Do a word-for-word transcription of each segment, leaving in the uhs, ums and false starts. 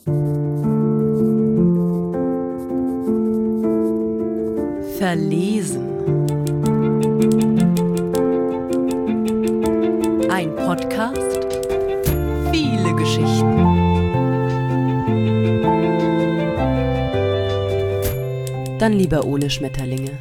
Verlesen. Ein Podcast, viele Geschichten. Dann lieber ohne Schmetterlinge.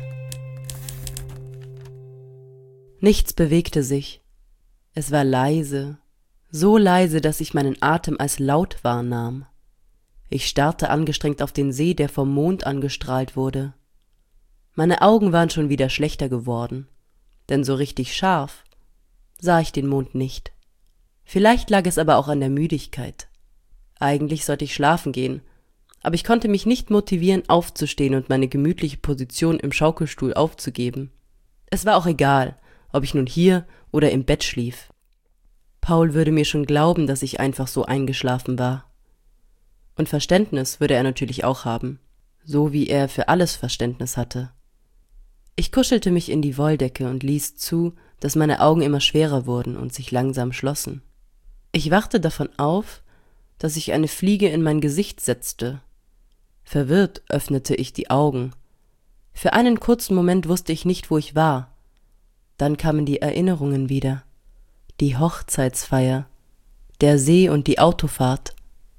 Nichts bewegte sich. Es war leise, so leise, dass ich meinen Atem als laut wahrnahm. Ich starrte angestrengt auf den See, der vom Mond angestrahlt wurde. Meine Augen waren schon wieder schlechter geworden, denn so richtig scharf sah ich den Mond nicht. Vielleicht lag es aber auch an der Müdigkeit. Eigentlich sollte ich schlafen gehen, aber ich konnte mich nicht motivieren, aufzustehen und meine gemütliche Position im Schaukelstuhl aufzugeben. Es war auch egal, ob ich nun hier oder im Bett schlief. Paul würde mir schon glauben, dass ich einfach so eingeschlafen war. Und Verständnis würde er natürlich auch haben, so wie er für alles Verständnis hatte. Ich kuschelte mich in die Wolldecke und ließ zu, dass meine Augen immer schwerer wurden und sich langsam schlossen. Ich wachte davon auf, dass sich eine Fliege in mein Gesicht setzte. Verwirrt öffnete ich die Augen. Für einen kurzen Moment wusste ich nicht, wo ich war. Dann kamen die Erinnerungen wieder. Die Hochzeitsfeier, der See und die Autofahrt.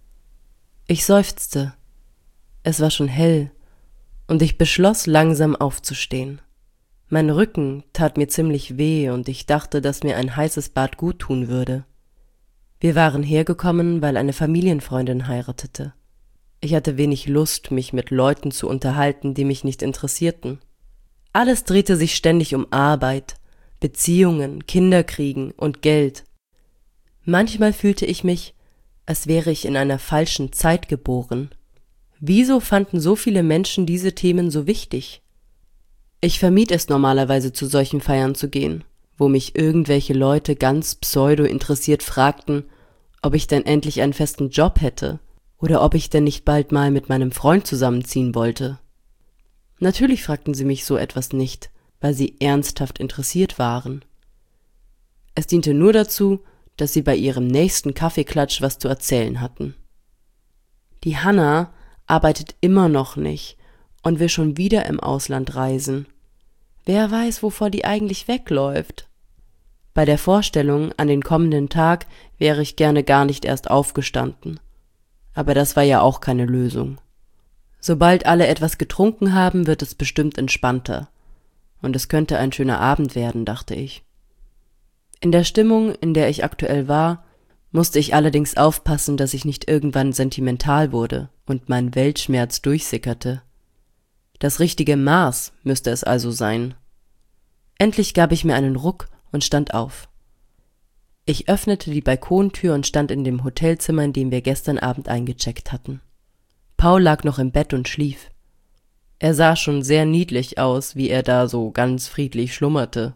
Ich seufzte. Es war schon hell. Und ich beschloss, langsam aufzustehen. Mein Rücken tat mir ziemlich weh und ich dachte, dass mir ein heißes Bad gut tun würde. Wir waren hergekommen, weil eine Familienfreundin heiratete. Ich hatte wenig Lust, mich mit Leuten zu unterhalten, die mich nicht interessierten. Alles drehte sich ständig um Arbeit, Beziehungen, Kinderkriegen und Geld. Manchmal fühlte ich mich, als wäre ich in einer falschen Zeit geboren. Wieso fanden so viele Menschen diese Themen so wichtig? Ich vermied es normalerweise, zu solchen Feiern zu gehen, wo mich irgendwelche Leute ganz pseudo-interessiert fragten, ob ich denn endlich einen festen Job hätte oder ob ich denn nicht bald mal mit meinem Freund zusammenziehen wollte. Natürlich fragten sie mich so etwas nicht, weil sie ernsthaft interessiert waren. Es diente nur dazu, dass sie bei ihrem nächsten Kaffeeklatsch was zu erzählen hatten. Die Hanna arbeitet immer noch nicht und will schon wieder im Ausland reisen. Wer weiß, wovor die eigentlich wegläuft. Bei der Vorstellung an den kommenden Tag wäre ich gerne gar nicht erst aufgestanden. Aber das war ja auch keine Lösung. Sobald alle etwas getrunken haben, wird es bestimmt entspannter. Und es könnte ein schöner Abend werden, dachte ich. In der Stimmung, in der ich aktuell war, musste ich allerdings aufpassen, dass ich nicht irgendwann sentimental wurde und mein Weltschmerz durchsickerte. Das richtige Maß müsste es also sein. Endlich gab ich mir einen Ruck und stand auf. Ich öffnete die Balkontür und stand in dem Hotelzimmer, in dem wir gestern Abend eingecheckt hatten. Paul lag noch im Bett und schlief. Er sah schon sehr niedlich aus, wie er da so ganz friedlich schlummerte.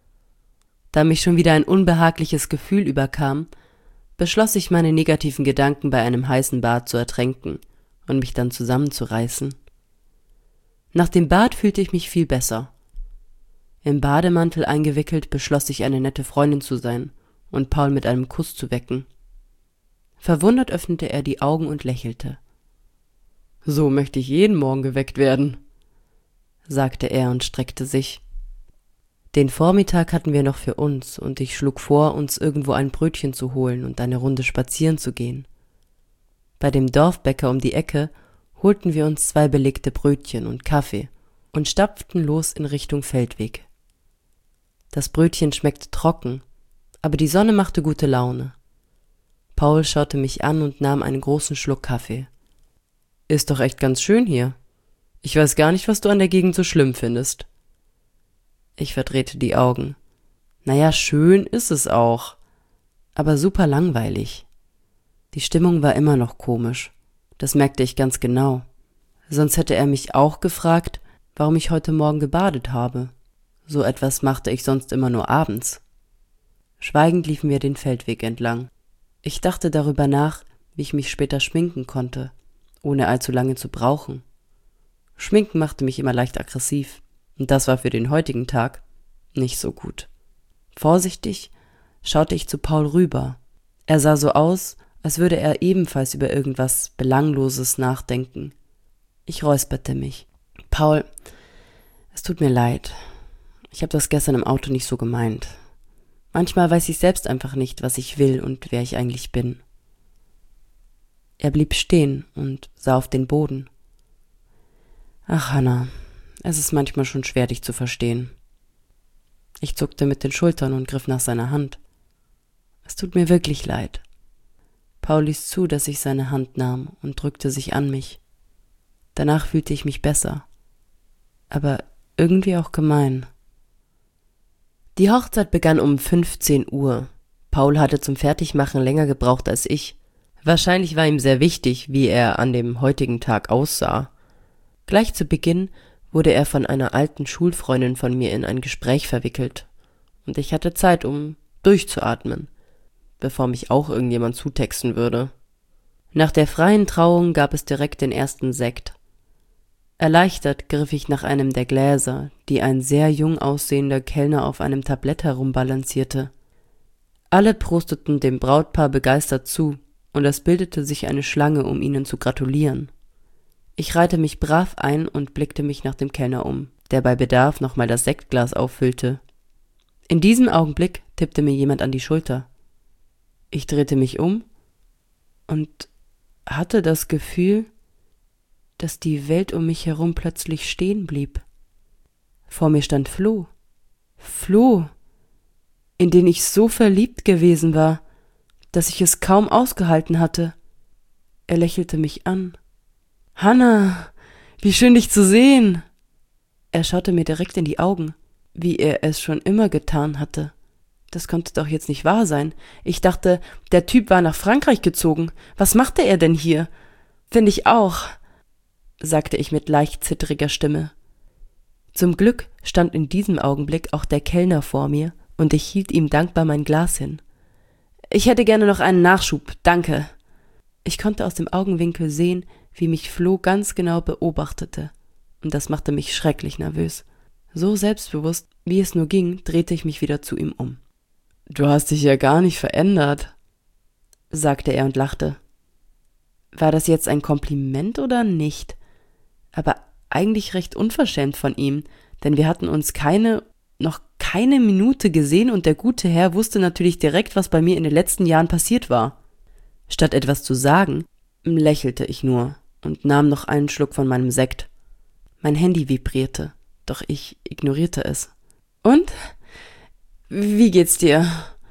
Da mich schon wieder ein unbehagliches Gefühl überkam, beschloss ich, meine negativen Gedanken bei einem heißen Bad zu ertränken und mich dann zusammenzureißen. Nach dem Bad fühlte ich mich viel besser. Im Bademantel eingewickelt beschloss ich, eine nette Freundin zu sein und Paul mit einem Kuss zu wecken. Verwundert öffnete er die Augen und lächelte. »So möchte ich jeden Morgen geweckt werden«, sagte er und streckte sich. Den Vormittag hatten wir noch für uns und ich schlug vor, uns irgendwo ein Brötchen zu holen und eine Runde spazieren zu gehen. Bei dem Dorfbäcker um die Ecke holten wir uns zwei belegte Brötchen und Kaffee und stapften los in Richtung Feldweg. Das Brötchen schmeckte trocken, aber die Sonne machte gute Laune. Paul schaute mich an und nahm einen großen Schluck Kaffee. »Ist doch echt ganz schön hier. Ich weiß gar nicht, was du an der Gegend so schlimm findest.« Ich verdrehte die Augen. Naja, schön ist es auch, aber super langweilig. Die Stimmung war immer noch komisch, das merkte ich ganz genau. Sonst hätte er mich auch gefragt, warum ich heute Morgen gebadet habe. So etwas machte ich sonst immer nur abends. Schweigend liefen wir den Feldweg entlang. Ich dachte darüber nach, wie ich mich später schminken konnte, ohne allzu lange zu brauchen. Schminken machte mich immer leicht aggressiv, und das war für den heutigen Tag nicht so gut. Vorsichtig schaute ich zu Paul rüber. Er sah so aus, als würde er ebenfalls über irgendwas Belangloses nachdenken. Ich räusperte mich. Paul, es tut mir leid. Ich habe das gestern im Auto nicht so gemeint. Manchmal weiß ich selbst einfach nicht, was ich will und wer ich eigentlich bin. Er blieb stehen und sah auf den Boden. Ach, Hannah, es ist manchmal schon schwer, dich zu verstehen. Ich zuckte mit den Schultern und griff nach seiner Hand. Es tut mir wirklich leid. Paul ließ zu, dass ich seine Hand nahm und drückte sich an mich. Danach fühlte ich mich besser. Aber irgendwie auch gemein. Die Hochzeit begann um fünfzehn Uhr. Paul hatte zum Fertigmachen länger gebraucht als ich. Wahrscheinlich war ihm sehr wichtig, wie er an dem heutigen Tag aussah. Gleich zu Beginn wurde er von einer alten Schulfreundin von mir in ein Gespräch verwickelt. Und ich hatte Zeit, um durchzuatmen, bevor mich auch irgendjemand zutexten würde. Nach der freien Trauung gab es direkt den ersten Sekt. Erleichtert griff ich nach einem der Gläser, die ein sehr jung aussehender Kellner auf einem Tablett herumbalancierte. Alle prosteten dem Brautpaar begeistert zu, und es bildete sich eine Schlange, um ihnen zu gratulieren. Ich reihte mich brav ein und blickte mich nach dem Kellner um, der bei Bedarf nochmal das Sektglas auffüllte. In diesem Augenblick tippte mir jemand an die Schulter. Ich drehte mich um und hatte das Gefühl, dass die Welt um mich herum plötzlich stehen blieb. Vor mir stand Flo. Flo, in den ich so verliebt gewesen war, dass ich es kaum ausgehalten hatte. Er lächelte mich an. »Hannah, wie schön dich zu sehen!« Er schaute mir direkt in die Augen, wie er es schon immer getan hatte. Das konnte doch jetzt nicht wahr sein. Ich dachte, der Typ war nach Frankreich gezogen. Was machte er denn hier? »Finde ich auch«, sagte ich mit leicht zittriger Stimme. Zum Glück stand in diesem Augenblick auch der Kellner vor mir, und ich hielt ihm dankbar mein Glas hin. »Ich hätte gerne noch einen Nachschub, danke.« Ich konnte aus dem Augenwinkel sehen, wie mich Flo ganz genau beobachtete, und das machte mich schrecklich nervös. So selbstbewusst, wie es nur ging, drehte ich mich wieder zu ihm um. »Du hast dich ja gar nicht verändert«, sagte er und lachte. War das jetzt ein Kompliment oder nicht? Aber eigentlich recht unverschämt von ihm, denn wir hatten uns keine, noch keine Minute gesehen und der gute Herr wusste natürlich direkt, was bei mir in den letzten Jahren passiert war. Statt etwas zu sagen, lächelte ich nur und nahm noch einen Schluck von meinem Sekt. Mein Handy vibrierte, doch ich ignorierte es. »Und? Wie geht's dir?«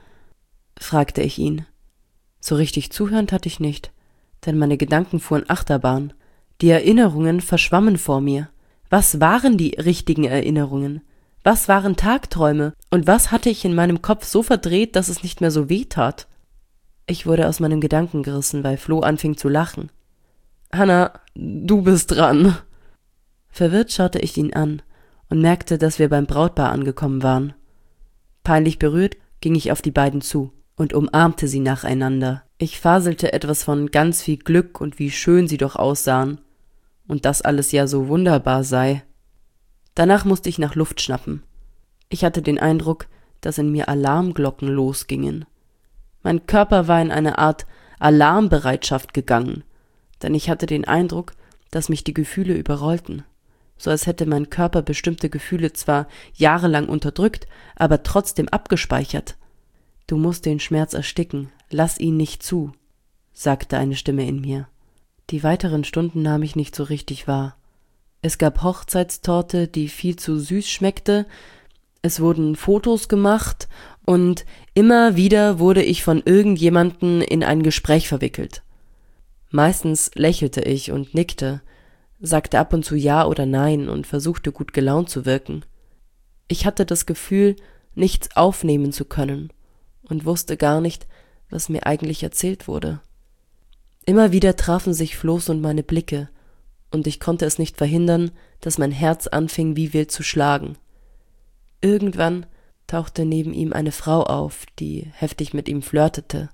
fragte ich ihn. So richtig zuhören tat ich nicht, denn meine Gedanken fuhren Achterbahn. Die Erinnerungen verschwammen vor mir. Was waren die richtigen Erinnerungen? Was waren Tagträume? Und was hatte ich in meinem Kopf so verdreht, dass es nicht mehr so weh tat? Ich wurde aus meinem Gedanken gerissen, weil Flo anfing zu lachen. »Hannah, du bist dran.« Verwirrt schaute ich ihn an und merkte, dass wir beim Brautpaar angekommen waren. Peinlich berührt ging ich auf die beiden zu und umarmte sie nacheinander. Ich faselte etwas von ganz viel Glück und wie schön sie doch aussahen und dass alles ja so wunderbar sei. Danach musste ich nach Luft schnappen. Ich hatte den Eindruck, dass in mir Alarmglocken losgingen. Mein Körper war in eine Art Alarmbereitschaft gegangen, denn ich hatte den Eindruck, dass mich die Gefühle überrollten, so als hätte mein Körper bestimmte Gefühle zwar jahrelang unterdrückt, aber trotzdem abgespeichert. »Du musst den Schmerz ersticken, lass ihn nicht zu«, sagte eine Stimme in mir. Die weiteren Stunden nahm ich nicht so richtig wahr. Es gab Hochzeitstorte, die viel zu süß schmeckte, es wurden Fotos gemacht und immer wieder wurde ich von irgendjemandem in ein Gespräch verwickelt. Meistens lächelte ich und nickte, sagte ab und zu Ja oder Nein und versuchte gut gelaunt zu wirken. Ich hatte das Gefühl, nichts aufnehmen zu können und wusste gar nicht, was mir eigentlich erzählt wurde. Immer wieder trafen sich Flo's und meine Blicke, und ich konnte es nicht verhindern, dass mein Herz anfing, wie wild zu schlagen. Irgendwann tauchte neben ihm eine Frau auf, die heftig mit ihm flirtete.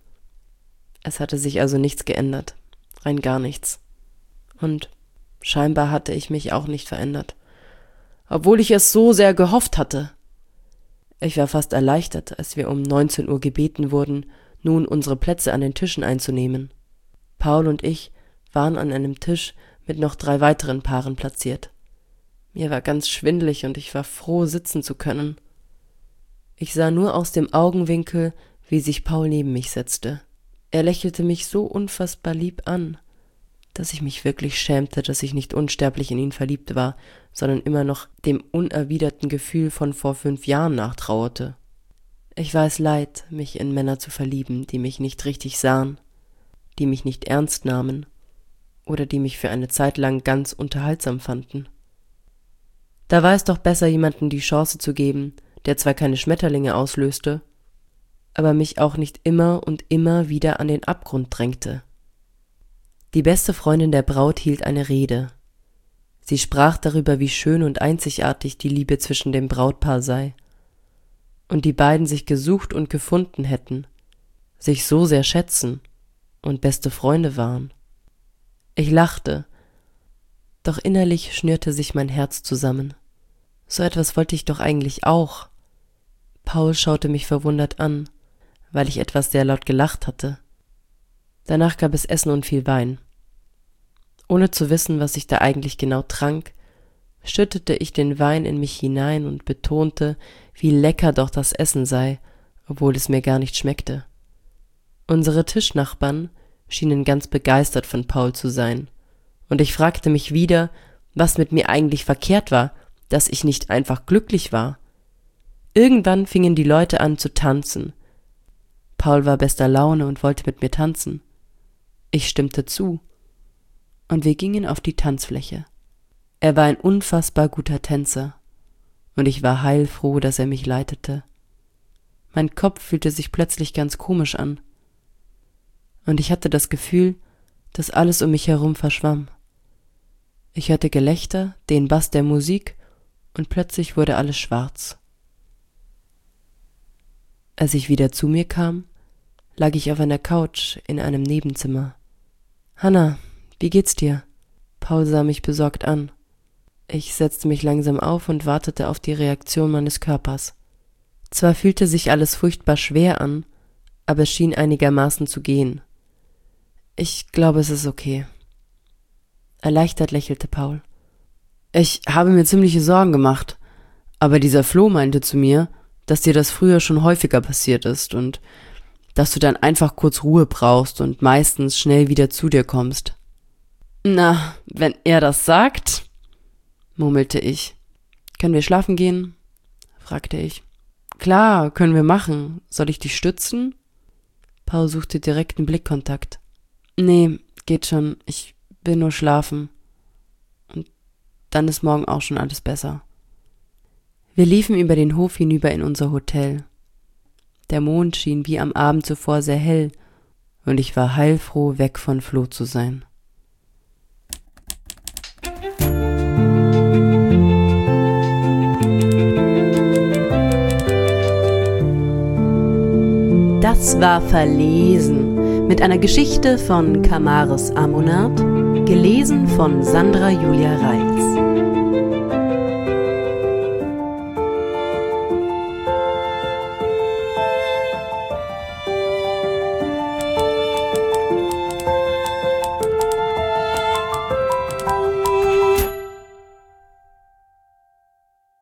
Es hatte sich also nichts geändert, rein gar nichts. Und scheinbar hatte ich mich auch nicht verändert, obwohl ich es so sehr gehofft hatte. Ich war fast erleichtert, als wir um neunzehn Uhr gebeten wurden, nun unsere Plätze an den Tischen einzunehmen. Paul und ich waren an einem Tisch mit noch drei weiteren Paaren platziert. Mir war ganz schwindelig und ich war froh, sitzen zu können. Ich sah nur aus dem Augenwinkel, wie sich Paul neben mich setzte. Er lächelte mich so unfassbar lieb an, dass ich mich wirklich schämte, dass ich nicht unsterblich in ihn verliebt war, sondern immer noch dem unerwiderten Gefühl von vor fünf Jahren nachtrauerte. Ich war es leid, mich in Männer zu verlieben, die mich nicht richtig sahen, die mich nicht ernst nahmen oder die mich für eine Zeit lang ganz unterhaltsam fanden. Da war es doch besser, jemandem die Chance zu geben, der zwar keine Schmetterlinge auslöste, aber mich auch nicht immer und immer wieder an den Abgrund drängte. Die beste Freundin der Braut hielt eine Rede. Sie sprach darüber, wie schön und einzigartig die Liebe zwischen dem Brautpaar sei und die beiden sich gesucht und gefunden hätten, sich so sehr schätzen und beste Freunde waren. Ich lachte, doch innerlich schnürte sich mein Herz zusammen. So etwas wollte ich doch eigentlich auch. Paul schaute mich verwundert an, weil ich etwas sehr laut gelacht hatte. Danach gab es Essen und viel Wein. Ohne zu wissen, was ich da eigentlich genau trank, schüttete ich den Wein in mich hinein und betonte, wie lecker doch das Essen sei, obwohl es mir gar nicht schmeckte. Unsere Tischnachbarn schienen ganz begeistert von Paul zu sein, und ich fragte mich wieder, was mit mir eigentlich verkehrt war, dass ich nicht einfach glücklich war. Irgendwann fingen die Leute an zu tanzen. Paul war bester Laune und wollte mit mir tanzen. Ich stimmte zu, und wir gingen auf die Tanzfläche. Er war ein unfassbar guter Tänzer, und ich war heilfroh, dass er mich leitete. Mein Kopf fühlte sich plötzlich ganz komisch an, und ich hatte das Gefühl, dass alles um mich herum verschwamm. Ich hörte Gelächter, den Bass der Musik, und plötzlich wurde alles schwarz. Als ich wieder zu mir kam, lag ich auf einer Couch in einem Nebenzimmer. »Hannah, wie geht's dir?« Paul sah mich besorgt an. Ich setzte mich langsam auf und wartete auf die Reaktion meines Körpers. Zwar fühlte sich alles furchtbar schwer an, aber es schien einigermaßen zu gehen. »Ich glaube, es ist okay.« Erleichtert lächelte Paul. »Ich habe mir ziemliche Sorgen gemacht, aber dieser Flo meinte zu mir, dass dir das früher schon häufiger passiert ist und dass du dann einfach kurz Ruhe brauchst und meistens schnell wieder zu dir kommst.« »Na, wenn er das sagt«, murmelte ich. »Können wir schlafen gehen?« fragte ich. »Klar, können wir machen. Soll ich dich stützen?« Paul suchte direkten Blickkontakt. »Nee, geht schon. Ich will nur schlafen. Und dann ist morgen auch schon alles besser.« Wir liefen über den Hof hinüber in unser Hotel. Der Mond schien wie am Abend zuvor sehr hell, und ich war heilfroh, weg von Flo zu sein. Das war Verlesen mit einer Geschichte von Kamaris Amonat, gelesen von Sandra Julia Reitz.